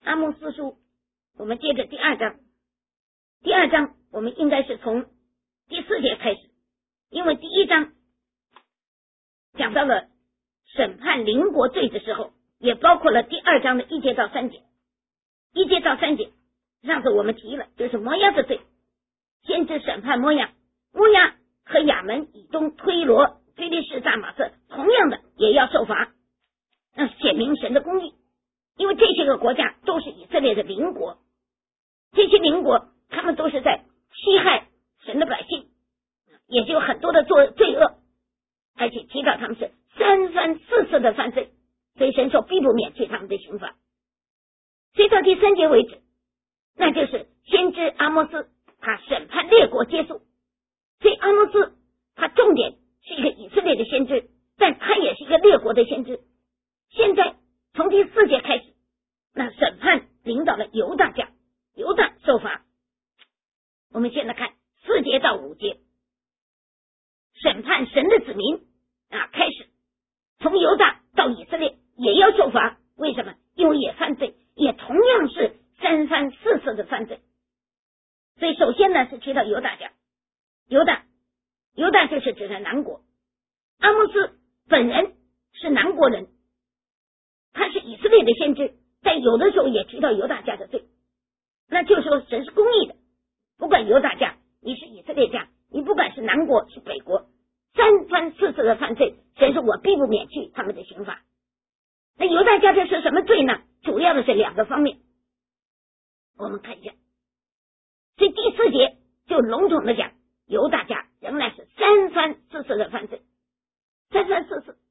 阿摩斯书，我们接着第二章。第二章我们应该是从第4节开始，因为第1章讲到了审判邻国罪的时候，也包括了第2章的1节到3节。1节到3节上次我们提了，就是摩押的罪，先知审判摩押，摩押和亚门、以东、推罗、非利士、大马色同样的也要受罚，那显明神的公义，因为这些个国家都是以色列的邻国，这些邻国他们都是在欺害神的百姓，也就有很多的罪恶，而且提到他们是3番4次的犯罪，所以神说必不免去他们的刑罚。所以到第3节为止，那就是先知阿摩斯他审判列国结束。所以阿摩斯他重点是一个以色列的先知，但他也是一个列国的先知。现在从第4节开始，那审判领导了犹大家，犹大受罚。我们现在看4节到5节，审判神的子民开始，从犹大到以色列也要受罚。为什么？因为也犯罪，也同样是3番4次的犯罪。所以首先呢是提到犹大家，犹大就是指的南国。阿摩斯本人是南国人，他是以色列的先知，但有的时候也提到犹大家的罪，那就说神是公义的，不管犹大家你是以色列家，你不管是南国是北国，3番4次的犯罪，神说我必不免去他们的刑罚。那犹大家这是什么罪呢？主要的是2个方面，我们看一下。所以第4节就笼统的讲，犹大家仍然是3番4次的犯罪，3番4次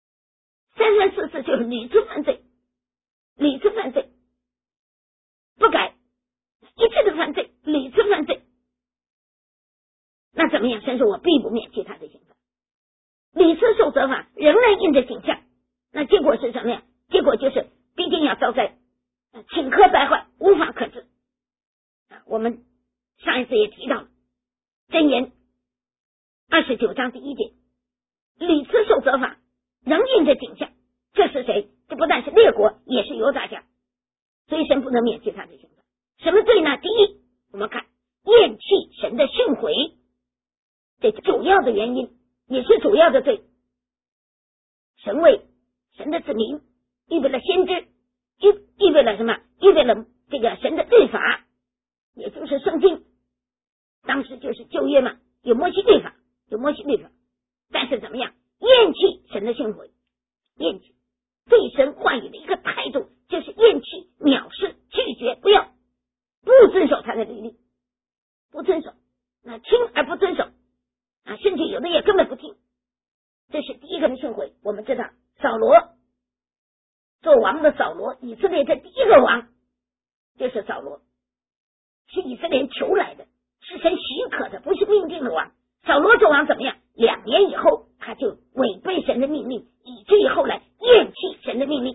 ，3番4次就是屡次犯罪，屡次犯罪不改，一次的犯罪，屡次犯罪。那怎么样？神说我必不免去他的刑罚，屡次受责罚，仍然印着景象，那结果是什么呀？结果就是必定要遭灾，顷刻败坏，无法可治。我们上一次也提到了箴言29章第1节，屡次受责罚，仍印着景象，这是谁？这不但是列国，也是犹大家，所以神不能免去他的刑罚。什么罪呢？第一，我们看厌弃神的训诲，这主要的原因，也是主要的罪。神为神的子民预备了先知，预备了什么？预备了这个神的律法，也就是圣经。当时就是旧约嘛，有摩西律法，但是怎么样？厌弃神的训诲，厌弃对神话语的一个态度，就是厌弃、藐视、拒绝，不要，不遵守他的律例，不遵守，听而不遵守甚至有的也根本不听。这是第一个的训诲。我们知道扫罗做王的扫罗，以色列的第一个王就是扫罗，是以色列人求来的，是神许可的，不是命定的王。扫罗做王怎么样？2年以后他就违背神的命令，以至于后来厌弃神的命令，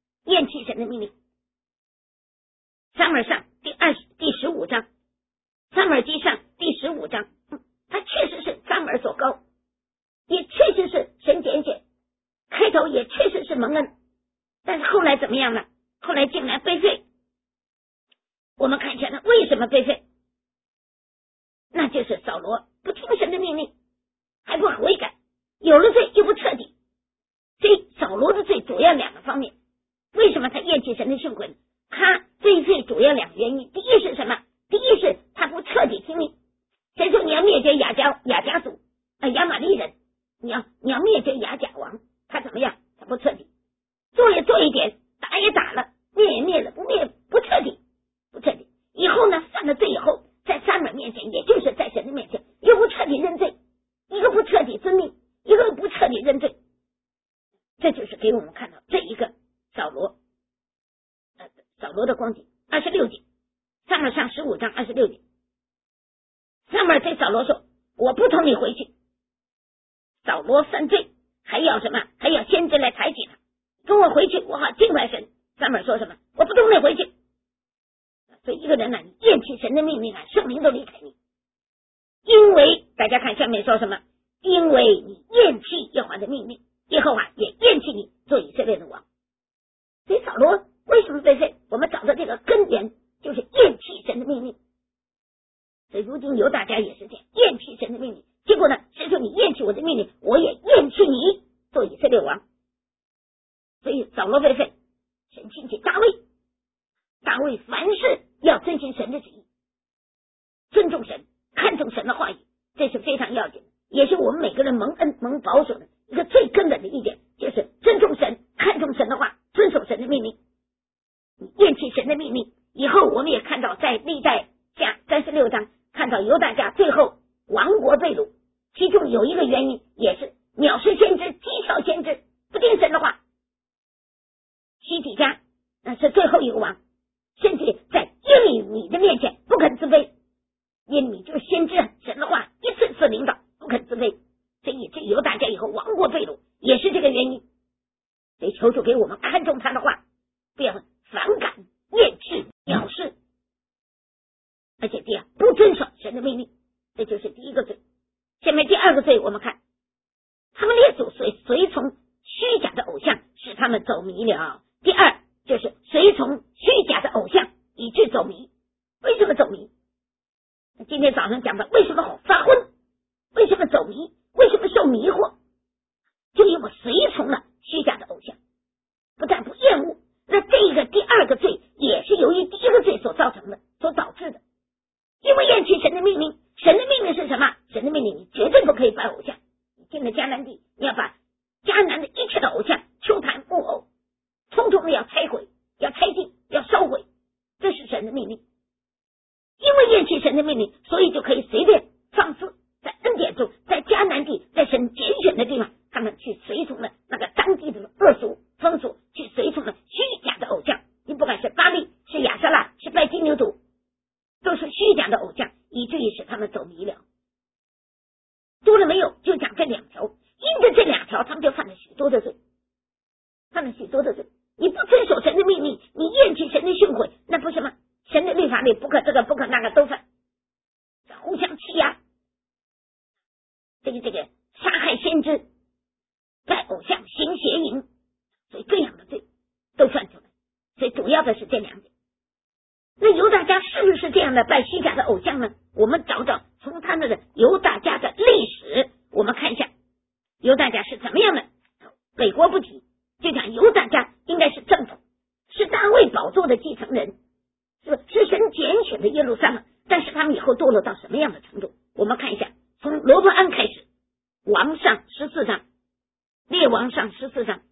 撒母耳上第15章，撒母耳记上第15章，他确实是撒母耳所膏，也确实是神拣选，开头也确实是蒙恩，但是后来怎么样呢？后来竟然被废。我们看一下他为什么被废，那就是扫罗不听神的命令，还不悔改，有了罪又不彻底。所以扫罗的罪主要2个方面。为什么他厌弃神的训诲？他被废主要2个原因。第一是什么？第一是他不彻底听命。神说你要灭绝亚甲族亚玛利人，你要灭绝亚甲王，他怎么样？他不彻底，做也做一点，打也打了，灭也灭了，不彻底。以后呢，犯了罪以后，在撒母耳面前，也就是在神的面前，又不彻底认罪，一个不彻底遵命，一个不彻底认罪。这就是给我们看到这一个扫罗的光景。26节，撒母耳上15章26节，撒母耳对扫罗说：我不同你回去。扫罗犯罪，还要什么？还要先知来抬举他，跟我回去，我好敬拜神。撒母耳说什么？我不同你回去。所以一个人你厌弃神的命令圣灵都离开你，因为大家看下面说什么？因为你厌弃耶和华的命令，耶和华也厌弃你做以色列的王。所以扫罗为什么被废？我们找到这个卫凡事要遵循神的旨意，尊重神，看重神的话语，这是非常要紧的，也是我们每个人蒙恩蒙保守的一个最根本的一点，就是尊重神，看重神的话，遵守神的命令。你厌弃神的命令以后，我们也看到在历代下36章看到犹大家最后亡国被掳，其中有一个原因也是藐视先知，讥笑先知，不听神的话。西底家那是最后一个王，甚至在耶利米的面前不肯自卑，耶利米就是先知，神的话一次次领导，不肯自卑，所以这犹大家以后亡国被掳也是这个原因。所以求主给我们看重他的话，不要反感、厌弃、藐视，而且第二不遵守神的命令，这就是第一个罪。下面第二个罪，我们看他们列祖随从虚假的偶像，使他们走迷了。第二就是随从虚假的偶像以致走迷。为什么走迷？今天早上讲的，为什么发昏？为什么走迷？为什么受迷惑？就因为我随从了虚假的偶像，不但不厌恶，那这个第二个罪也是由于第一个罪所造成的，所导致的。因为厌弃神的命令，神的命令是什么？神的命令你绝对不可以拜偶像。你进了迦南地，你要把迦南的一切的偶像、丘坛、木偶通通的要拆毁，要拆尽，要烧毁，这是神的命令。因为厌弃神的命令，所以就可以随便放肆，在恩典中，在迦南地，在神拣选的地方，他们去随从了那个当地的恶俗风俗，去随从了虚假的偶像。你不管是巴力，是亚舍拉，是拜金牛犊，都是虚假的偶像，以至于使他们走迷了。多了没有？就讲这两条，因着这两条，他们就犯了许多的罪，犯了许多的罪。你不遵守神的命令，你厌弃神的训诲，那不是吗？神的律法里不可这个不可那个都犯，互相欺压，这个杀害先知，拜偶像，行邪淫，所以这样的罪都犯出来。所以主要的是这两点。那犹大家是不是这样的拜虚假的偶像呢？我们找找从他们的犹大家的历史，我们看一下犹大家是怎么样的。北国不提，就讲犹大家应该是正统，是大卫宝座的继承人，是神拣选的耶路撒冷。但是他们以后堕落到什么样的程度？我们看一下，从罗伯安开始，王上14章，列王上14章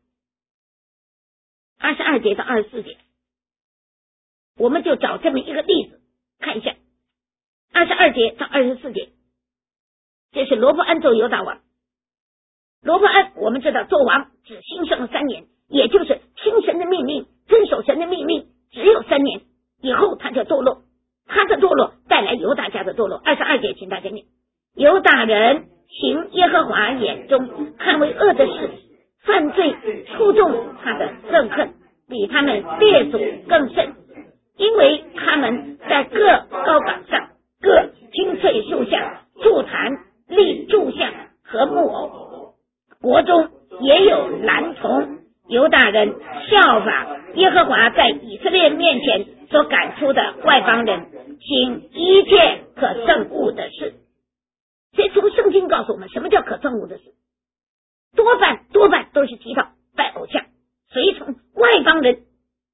22节到24节，我们就找这么一个例子看一下。22节到24节，这是罗伯安做犹大王。罗伯安我们知道做王只兴盛了3年，也就是听神的命令，遵守神的命令，只有3年，以后他就堕落。他的堕落带来犹大家的堕落。22节请大家念：犹大人行耶和华眼中看为恶的事，犯罪触动他的憎恨，比他们列祖更甚，因为他们在各高岗上、各青翠树下筑坛、立柱像和木偶，国中也有男童。犹大人效法耶和华在以色列面前所赶出的外邦人，行一切可憎恶的事。所以从圣经告诉我们，什么叫可憎恶的事？多半都是提到拜偶像，随从外邦人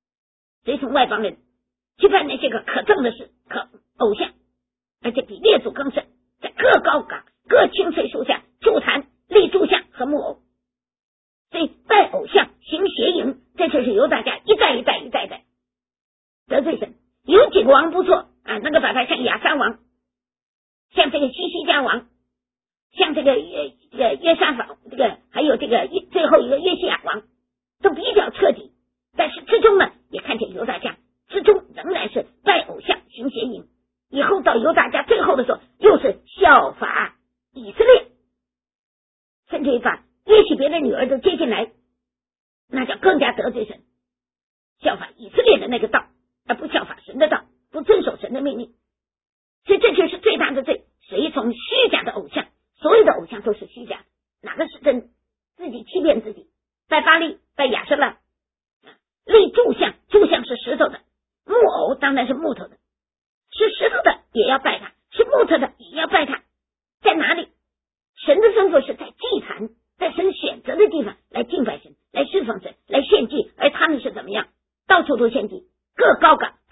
去办那些个可憎的事，偶像，而且比列祖更甚，在各高岗、各青翠树下筑坛、立柱像和木偶。所以拜偶像、行邪淫，这就是犹大家一代得罪神。有几个王不错啊，那个把他像亚撒王，像这个西西家王，像这个约沙法，还有这个最后一个约西亚王，都比较彻底。但是之中呢，也看见犹大家之中仍然是拜偶像、行邪淫。以后到犹大家最后的时候，又是效法以色列，甚至于把约许别的女儿都接进来，那叫更加得罪神，效法以色列的那个道，而不效法神的道，不遵守神的命令。所以这就是最大的罪，随从虚假的偶像。所有的偶像都是虚假的，哪个是真的？自己欺骗自己。拜巴力，拜亚舍拉，立柱像，柱像是石头的，木偶当然是木头的，是石头的也要拜他，是木头的也要拜他。在哪里？神的吩咐是在祭坛，在神选择的地方来敬拜神，来侍奉神，来献祭。而他们是怎么样？到处都献祭，各高岗、各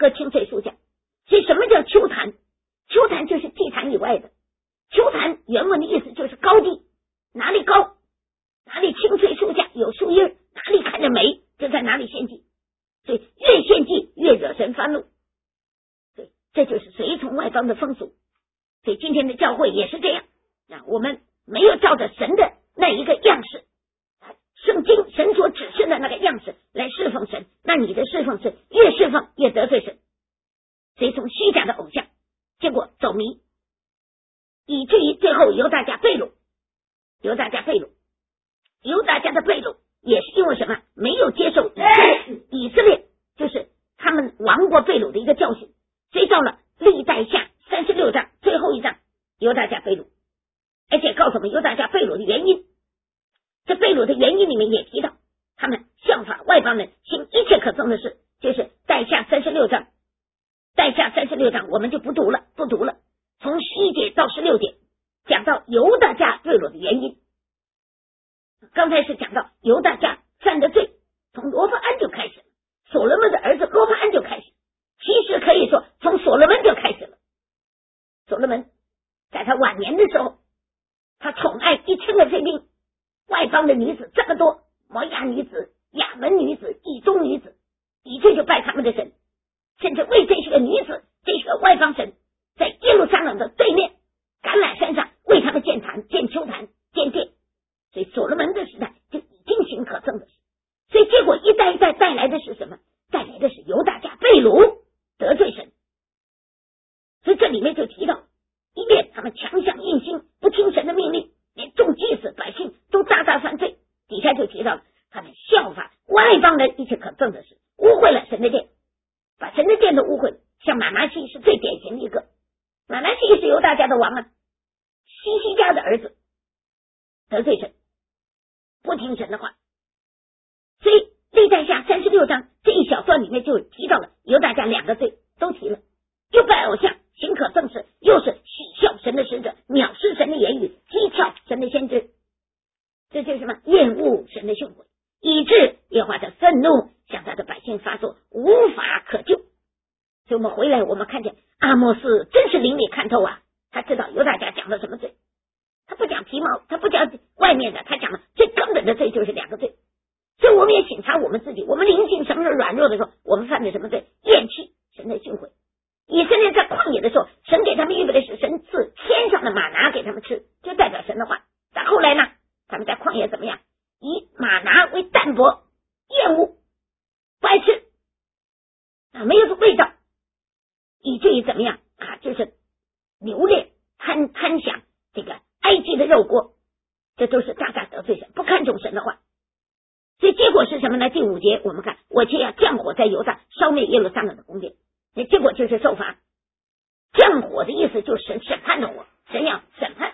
和青翠树下。所以什么叫秋坛？秋坛就是祭坛以外的。秋坛原文的意思就是高地，哪里高，哪里青翠树下有树叶，哪里看着美，就在哪里献祭。所以越献祭越惹神发怒。对，这就是随从外邦的风俗。所以今天的教会也是这样，我们没有照着神的那一个样式，圣经神所指示的那个样式来侍奉神，那你的侍奉是越侍奉越得罪神。随从虚假的偶像，结果走迷，以至于最后犹大家被掳。犹大家的被掳也是因为什么？没有接受以色列就是他们亡国被掳的一个教训。所以到了历代下36章最后一章，犹大家被掳，而且告诉我们犹大家被掳的原因。这被掳的原因里面也提到，他们效法外邦人，行一切可憎的事，就是带下36章。带下36章我们就不读了。从11节到16节讲到犹大家被掳的原因。刚才是讲到犹大家犯的罪，从罗伯安就开始了，所罗门的儿子罗伯安就开始，其实可以说从所罗门就开始了。所罗门在他晚年的时候，他宠爱1000个妃嫔，外邦的女子这么多，摩押女子、亚门女子、以东女子，以致就拜他们的神，甚至为这些个女子，这些个外邦神，在耶路撒冷的对面橄榄山上为他们建坛、建丘坛、建殿。所以所罗门的时代就已经行可憎的事。所以结果一代一代带来的是什么？带来的是犹大家被掳，得罪神。所以这里面就提到，一面他们强项硬心，不听神的命令，连众祭司百姓都大大犯罪。底下就提到他们效法外邦人一切可憎的事，污秽了神的殿，把神的殿都污秽。像马拿西是最典型的一个，马拿西是犹大家的王啊，西西家的儿子，得罪神，不听神的话。所以历代下36章这一小段里面就提到了犹大家2个罪，都提了，又拜偶像，行可憎事，又是喜笑神的使者，藐视神的言语，讥诮神的先知。这就是什么？厌恶神的训诲，以致耶和华的愤怒向他的百姓发作，无法可救。所以我们回来，我们看见阿摩斯真是灵里看透啊，他知道犹大家讲了什么罪，他不讲皮毛，他不讲外面的，他讲了最根本的罪就是2个罪。所以我们也省察我们自己，我们灵性什么时候软弱的时候，我们犯的什么罪？厌弃神的训诲。以色列在旷野的时候，神给他们预备的是神赐天上的玛拿给他们吃，就代表神的话。但后来呢，他们在旷野怎么样？以玛拿为淡薄，厌恶，不爱吃没有味道，以至于怎么样就是留恋贪享这个埃及的肉锅，这都是大大得罪神，不看重神的话。所以结果是什么呢？第5节我们看，我却要降火在犹大，烧灭耶路撒冷的宫殿。结果就是受罚。降火的意思就是审判的火，神要审判，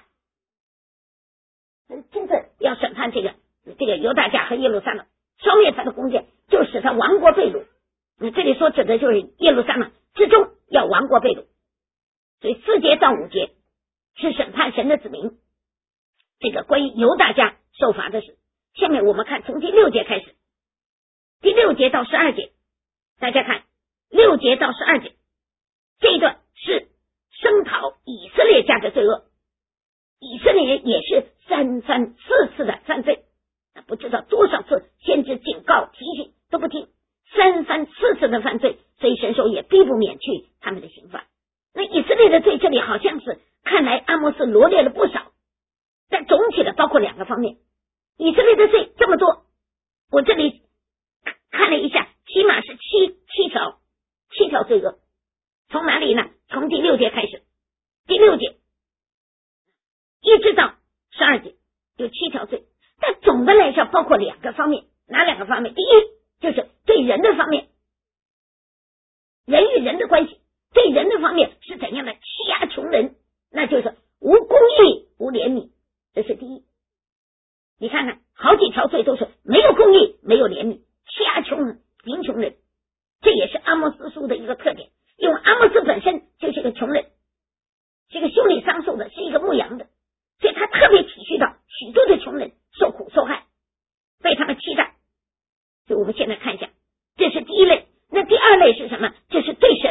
真正要审判这个犹大家和耶路撒冷，烧灭他的宫殿，就使他亡国被掳。这里所指的就是耶路撒冷之中要亡国被掳。所以4节到5节是审判神的子民，这个关于犹大家受罚的事。下面我们看从第6节开始，第6节到12节，大家看6节到12节这一段是声讨以色列家的罪恶。以色列人也是3番4次的犯罪，不知道多少次先知警告提醒都不听，3番4次的犯罪，所以神说也必不免去他们的刑罚。那以色列的罪这里好像是看来阿摩斯罗列了不少，但总体的包括2个方面。以色列的罪这么多，我这里看了一下，起码是7条罪恶。从哪里呢？从第6节开始，第6节一直到12节有7条罪，但总的来说包括2个方面。哪2个方面？第一就是对人的方面，人与人的关系，对人的方面是怎样的？欺压穷人，那就是无公义无怜悯，这是第一。你看看好几条罪都是没有公义没有怜悯，欺压贫穷人，这也是阿摩斯书的一个特点。因为阿摩斯本身就是个穷人，是一个修理桑树的，是一个牧羊的，所以他特别体恤到许多的穷人受苦受害，被他们欺诈。所以我们现在看一下，这是第一类。那第2类是什么？这是对神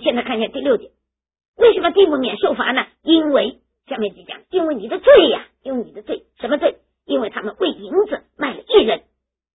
现在看一下第6节，为什么并不免受罚呢？因为下面就讲，因为你的罪呀，因为你的罪，什么罪？因为他们为银子卖了一人，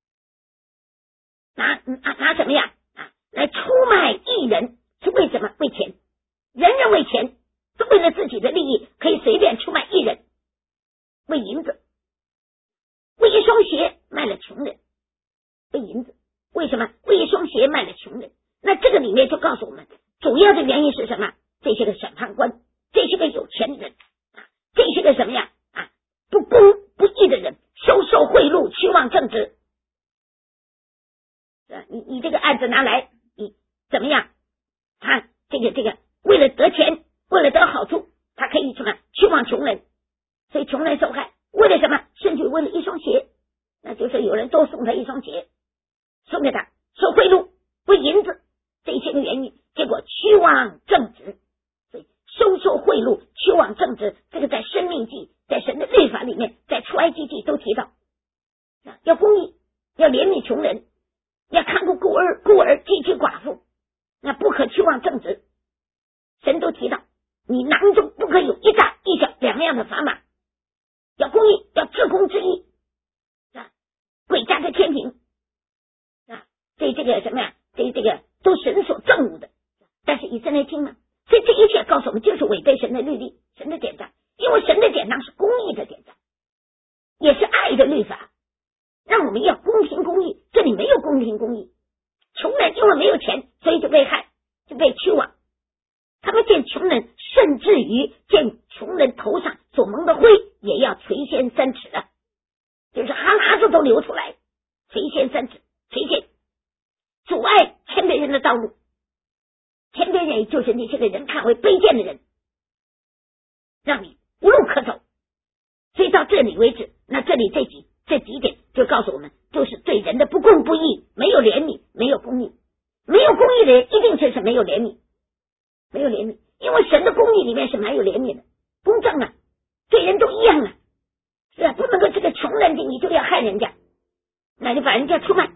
拿什么呀？来出卖一人，是为什么？为钱，人人为钱，是为了自己的利益，可以随便出卖一人，为银子，为一双鞋卖了穷人，为银子，为什么？为一双鞋卖了穷人。那这个里面就告诉我们，主要的原因是什么？这些个审判官，这些个有钱人，这些个什么呀？不公不义的人，收贿赂，屈枉正直。你这个案子拿来，你怎么样？他这个为了得钱，为了得好处，他可以什么屈枉穷人，所以穷人受害。为了什么？甚至为了一双鞋，那就是有人多送他一双鞋，送给他，收贿赂，为银子，这些个原因，结果屈枉正直。所以收贿赂，屈枉正直，这个在申命记，在神的律法里面，在出埃及记都提到，要公义，要怜悯穷人，要看顾孤儿寄居寡妇，那不可屈枉正直。神都提到，你囊中不可有一大一小两样的砝码，要公义，要至公之义，贵家的天平，这个什么呀？这个都神所憎恶的。但是以色列听嘛，所以这一切告诉我们，就是违背神的律例，神的典章。因为神的典章是公义的典章，也是爱的律法，让我们要公平公义。这里没有公平公义，穷人因为没有钱，所以就被害，就被屈枉。他们见穷人，甚至于见穷人头上所蒙的灰，也要垂涎3尺的，就是哈喇子都流出来，垂涎3尺，垂涎，阻碍谦卑人的道路。谦卑人就是那些个人看为卑贱的人，让你无路可走。所以到这里为止，那这里这几点就告诉我们，就是对人的不公不义，没有怜悯，没有公义。没有公义的人一定就是没有怜悯，没有怜悯，因为神的公义里面是蛮有怜悯的，公正啊，对人都一样啊，是吧？不能够这个穷人你就要害人家，那就把人家出卖。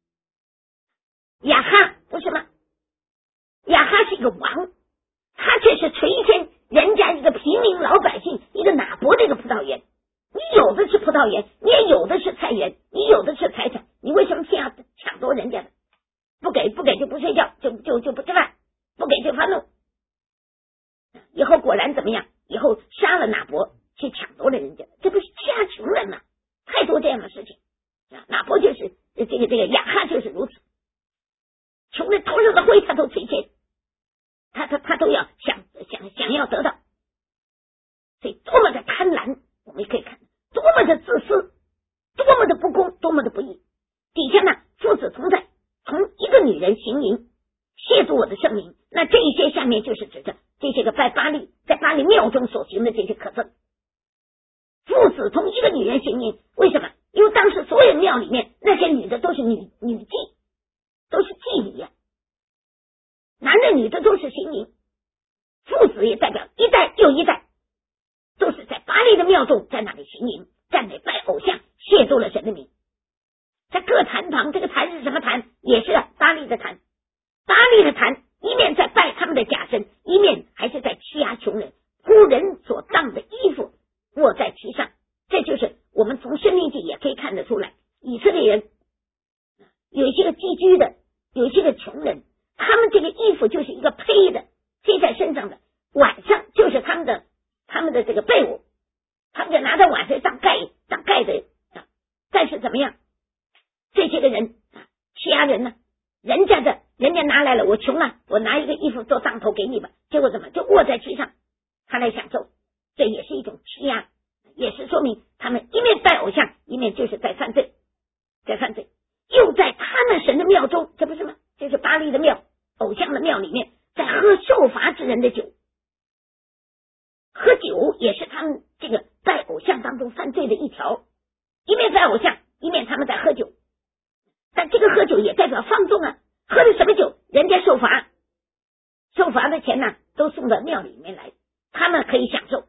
亚哈不是吗？亚哈是一个王，他却是垂涎人家一个平民老百姓，一个拿伯的一个葡萄园。你有的是葡萄园，你也有的是菜园，你有的是财产，你为什么偏要抢夺人家的？不给就不睡觉，就不吃饭，不给就发怒。以后果然怎么样？以后杀了拿伯，去抢夺了人家，这不是欺压穷人吗？太多这样的事情。拿伯就是这个亚哈就是如此，穷人头上的灰他都垂涎，他都要想要得到，所以多么的贪婪，我们也可以看多么的自私，多么的不公，多么的不义。底下呢，父子同在，同一个女人行淫，亵渎我的圣名。那这一些下面就是指着这些个拜巴力，在巴力庙中所行的这些可憎。父子同一个女人行淫，为什么？因为当时所有庙里面那些女的都是女妓，都是妓女呀，男的女的都是行淫。父子也代表一代又一代，都是在巴力的庙中，在那里行淫，赞美拜偶像，亵渎了神的名。在各坛旁，这个坛是什么坛？也是巴力的坛。巴力的坛一面在拜他们的假神，一面还是在欺压穷人，雇人所当的衣服卧在其上。这就是我们从申命记也可以看得出来，以色列人有一些个寄居的，有一些个穷人，他们这个衣服就是一个披在身上的，晚上就是他们的这个被窝，他们就拿在晚上当盖的。但是怎么样？这些个人欺压人呢？人家拿来了，我穷了，我拿一个衣服做当头给你吧，结果怎么就卧在其上，他来享受，这也是一种欺压，也是说明他们一面拜偶像，一面就是在犯罪，又在他们神的庙中，这不是吗？这是巴力的庙，偶像的庙里面，在喝受罚之人的酒，喝酒也是他们这个拜偶像当中犯罪的一条，一面拜偶像，一面他们在喝酒。但这个喝酒也代表放纵啊，喝的什么酒？人家受罚的钱呢，都送到庙里面来，他们可以享受，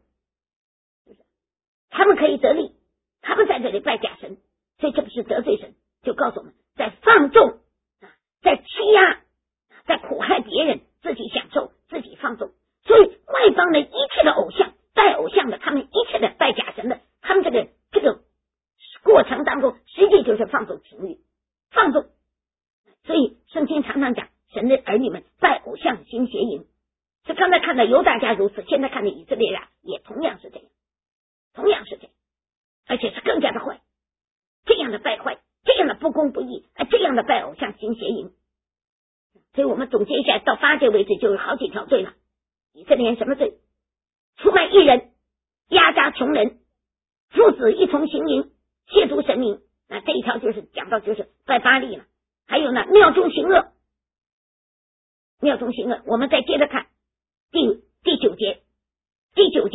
他们可以得利，他们在这里拜假神，所以这不是得罪神，就告诉我们，在放纵，在欺压，在苦害别人， 自己享受，自己放纵。所以外邦的一切的偶像，拜偶像的，他们一切的拜假神的，他们这个过程当中，实际就是放纵情欲，放纵。所以圣经常常讲，神的儿女们拜偶像行邪淫。是刚才看到犹大家如此，现在看到以色列人也同样是这样，同样是这样，而且是更加的坏，这样的败坏，这样的不公不义，这样的拜偶像行邪淫。所以我们总结一下，到8节为止就有好几条罪了。以色列人什么罪？出卖义人，压榨穷人，父子一同行淫，亵渎神明。那这一条就是讲到就是拜巴力了。还有呢，庙中行恶，庙中行恶。我们再接着看第9节，第10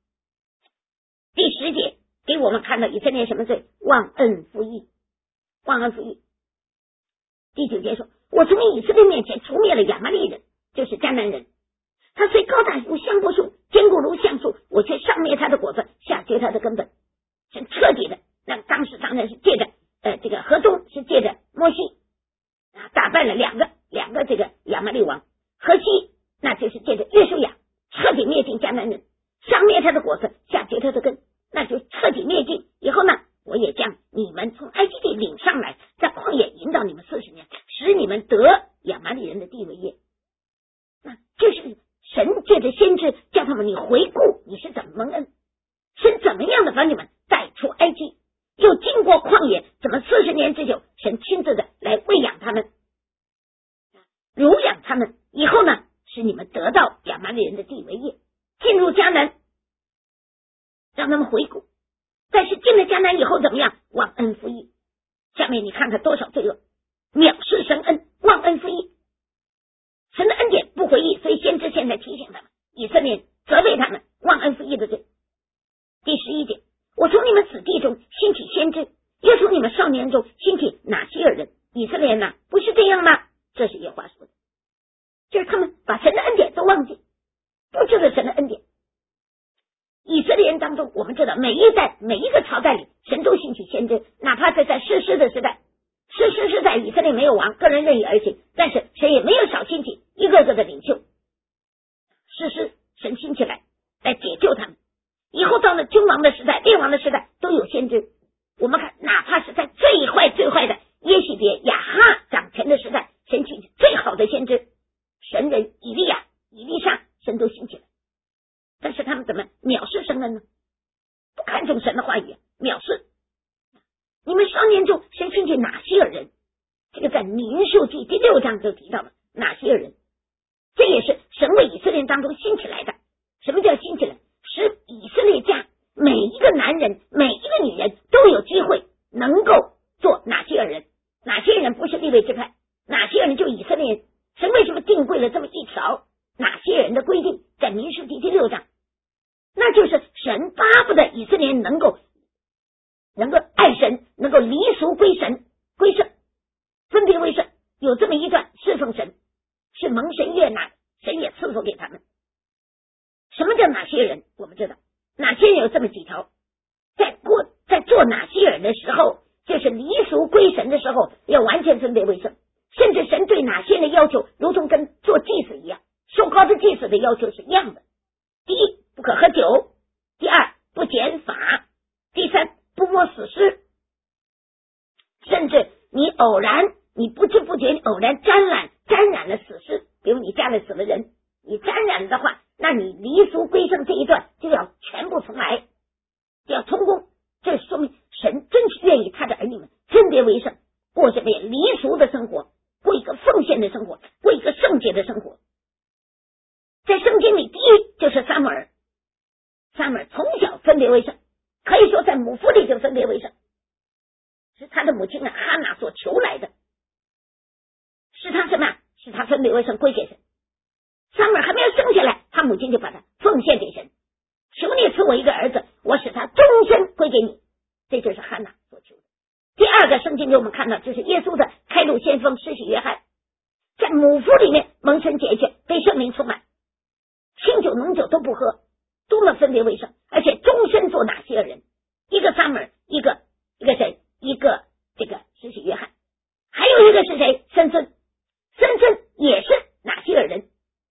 节给我们看到以色列什么罪？忘恩负义，忘恩负义。第9节说，我从以色列面前除灭了亚玛力人，就是迦南人。他虽高大如香柏树，坚固如橡树，我却上灭他的果子，下绝他的根本。是彻底的。那当时当然是借着这个河东是借着摩西打败了两个这个亚玛力王，河西那就是借着约书亚彻底灭尽迦南人，上灭他的果子，下绝他的根，那就彻底灭尽。以后呢，我也将你们从埃及地领上来，在旷野引导你们40年，使你们得亚玛力人的地为业。那就是神借着先知叫他们，你回顾你是怎么蒙恩，神怎么样的把你们带出埃及，又经过旷野，怎么40年之久，神亲自的来喂养他们，乳养他们，以后呢，使你们得到亚玛力人的地为业，进入迦南，让他们回顾。但是进了迦南以后怎么样？忘恩负义。下面你看看多少罪恶，藐视神恩，忘恩负义。神的恩典不回忆，所以先知现在提醒他们，以色列责备他们忘恩负义的罪。第11节，我从你们子弟中兴起先知，又从你们少年中兴起拿西尔人。以色列人不是这样吗？这是耶和华说的，就是他们把神的恩典都忘记，不知道神的恩典。以色列人当中，我们知道每一代每一个朝代里，神都兴起先知，哪怕是在士师的时代，士师时代以色列没有王，个人任意而行，但是神也没有少兴起一个个的领袖，士师神兴起来解救他们。以后到了君王的时代，列王的时代，都有先知。我们看，哪怕是在最坏的耶洗别、亚哈掌权的时代，神兴起最好的先知神人以利亚、以利沙，神都兴起来。但是他们怎么藐视神恩呢？不看重神的话语，藐视。你们少年中神兴起拿西尔人，这个在民数记第6章就提到了拿西尔人，这也是神为以色列当中兴起来的。什么叫兴起来？使以色列家每一个男人每一个女人都有机会能够做拿西尔人。哪些人不是利未支派，哪些人就以色列人。神为什么定规了这么一条哪些人的规定，在民数记第6章？那就是神巴不得以色列人能够爱神，能够离俗归神归圣，分别为圣，有这么一段侍奉神，是蒙神悦纳，神也赐福给他们。什么叫哪些人？我们知道哪些人有这么几条，在做哪些人的时候，就是离俗归神的时候，要完全分别为圣。甚至神对哪些人的要求如同跟做祭司一样，受膏的祭司的要求是一样的。第一，不可喝酒；第二，不剪发；第三，不摸死尸。甚至你不知不觉你偶然沾染了死尸，比如你家里死了人，你沾染的话，那你离俗归圣这一段就要全部重来，要充公。这说明神真是愿意他的儿女们分别为圣，过着离俗的生活，过一个奉献的生活，过一个圣洁的生活。在圣经里，第一就是撒母耳从小分别为圣，可以说在母腹里就分别为圣，是他的母亲哈拿所求来的，是他什么？是他分别为圣归给神。撒母耳还没有生下来，他母亲就把他奉献给神，求你赐我一个儿子，我使他终身归给你，这就是哈拿所求的。第二个圣经给我们看到，就是耶稣的开路先锋施洗约翰，在母腹里面蒙神拣选，被圣灵充满，清酒浓酒都不喝，多么分别为圣，而且终身做哪些人？一个撒母耳，一个谁？一个这个施洗约翰，还有一个是谁？参孙也是哪些人？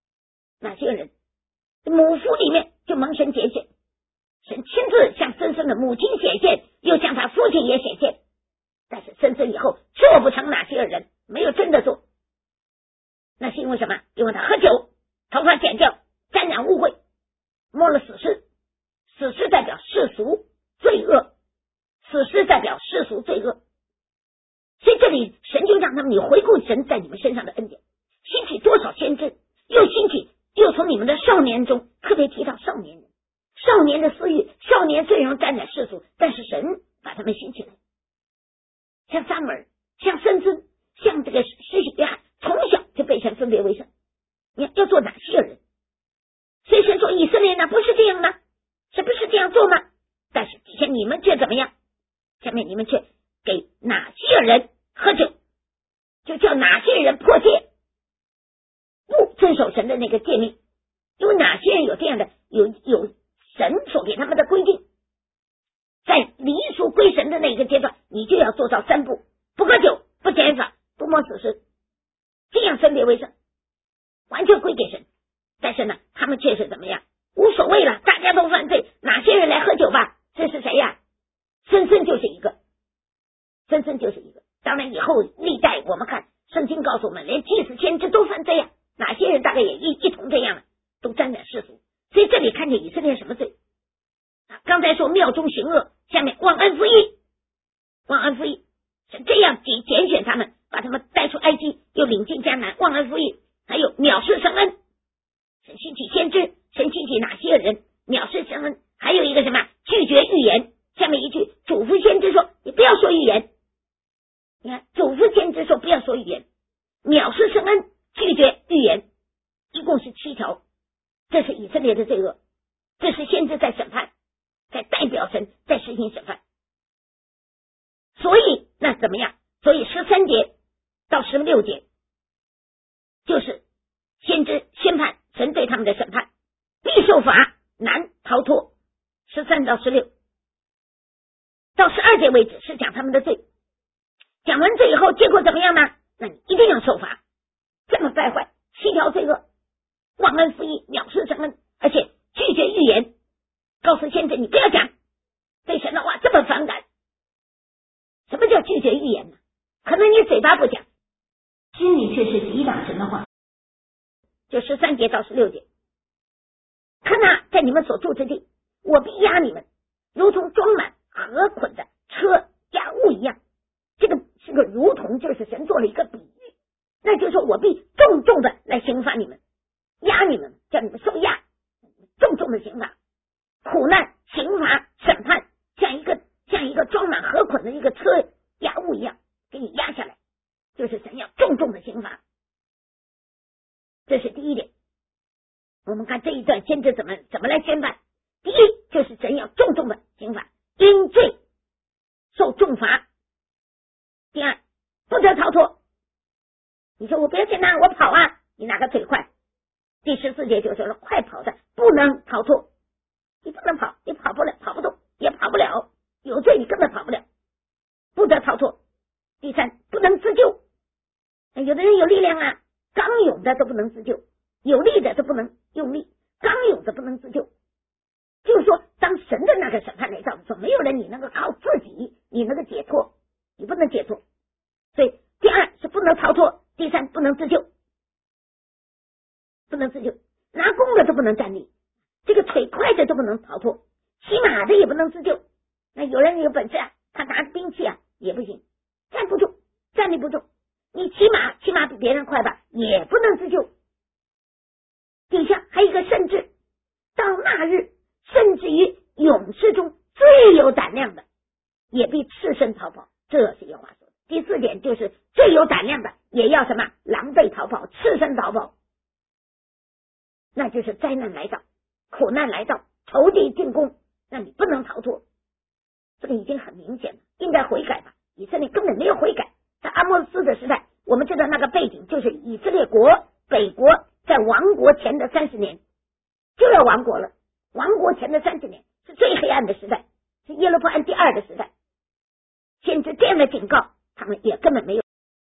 哪些人？母腹里面就蒙神拣选，神亲自向申孙的母亲显现，又向他父亲也显现。但是申孙以后做不成哪些人，没有真的做。那是因为什么？因为他喝酒，头发剪掉，沾染污秽，摸了死尸。死尸代表世俗罪恶，死尸代表世俗罪恶。所以这里神就让他们，你回顾神在你们身上的恩典，兴起多少先知，又从你们的少年中，特别提到少年人，少年的私欲，少年虽然沾染世俗，但是神把他们兴起来，像撒母耳，像申孙，像这个施洗约翰，从小就被神分别为圣。你要做哪些人？所以神说以色列呢不是这样吗？这不是这样做吗？但是底下你们却怎么样？下面你们却给哪些人喝酒，就叫哪些人破戒，不遵守神的那个诫命。因为哪些人有这样的有神所给他们的规定，在离俗归神的那个阶段，你就要做到3步：不喝酒，不奸诈，不摸死尸，这样分别为圣，完全归给神。但是呢，他们却是怎么样？无所谓了，大家都犯罪，哪些人来喝酒吧？这是谁呀？申孙就是一个，申孙就是一个。当然以后历代我们看圣经告诉我们，连祭司先知都犯罪呀，哪些人大概也一同这样，都沾染世俗。所以这里看见以色列什么罪？刚才说庙中行恶，下面忘恩负义，忘恩负义是这样拣选他们，把他们带出埃及，又领进迦南，忘恩负义。还有藐视圣恩，神兴起先知，神兴起哪些人藐视圣恩？还有一个什么？拒绝预言。下面一句，嘱咐先知说你不要说预言。你看，嘱咐先知说不要说预言，藐视圣恩，拒绝预言，一共是7条。这是以色列的罪恶，这是先知在审判，在代表神在实行审判。所以那怎么样？所以13节到16节就是先知宣判神对他们的审判，必受罚，难逃脱。13到16到12节为止是讲他们的罪，讲完罪以后结果怎么样呢？那你一定要受罚。这么败坏，7条罪恶，忘恩负义，藐视圣恩，而且拒绝预言，告诉先知你不要讲，对神的话这么反感。什么叫拒绝预言呢？可能你嘴巴不讲，心里却是抵挡神的话。就13节到16节，看哪，在你们所住之地，我必压你们，如同装满河捆的车压物一样。这个是个如同，就是神做了一个比喻，那就是说我必重重的来刑罚你们，压你们，叫你们受压，重重的刑罚，苦难、刑罚、审判，像一个装满河捆的一个车压物一样，给你压下来，就是神要重重的刑罚。这是第一点。我们看这一段先知怎么来宣判。第一，就是神要重重的刑罚，因罪受重罚。第二，不得逃脱。你说我不要紧啊，我跑啊，你哪个腿快？第14节就说了，快跑的不能逃脱，你不能跑，你跑不了，跑不动，也跑不了，有罪你根本跑不了，不得逃脱。第三，不能自救。有的人有力量啊，刚勇的都不能自救，有力的都不能用力，刚勇的不能自救。就是说，当神的那个审判来到的时候，没有人你能够靠自己，你能够解脱，你不能解脱。所以第二是不能逃脱，第三不能自救，不能自救，拿弓的都不能站立，这个腿快的都不能逃脱，骑马的也不能自救。那有人有本事啊，他拿兵器啊也不行，站不住，站立不住。你骑马比别人快吧，也不能自救。底下还有一个甚至，到那日，甚至于勇士中最有胆量的，也必赤身逃跑。这是一话说的。第4点就是最有胆量的也要什么？狼狈逃跑，赤身逃跑。那就是灾难来到，苦难来到，仇敌进攻，那你不能逃脱。这个已经很明显了，应该悔改吧？以色列根本没有悔改。在阿摩斯的时代，我们知道那个背景就是以色列国北国在亡国前的30年就要亡国了，亡国前的30年是最黑暗的时代，是耶罗波安第2的时代。先知这样的警告，他们也根本没有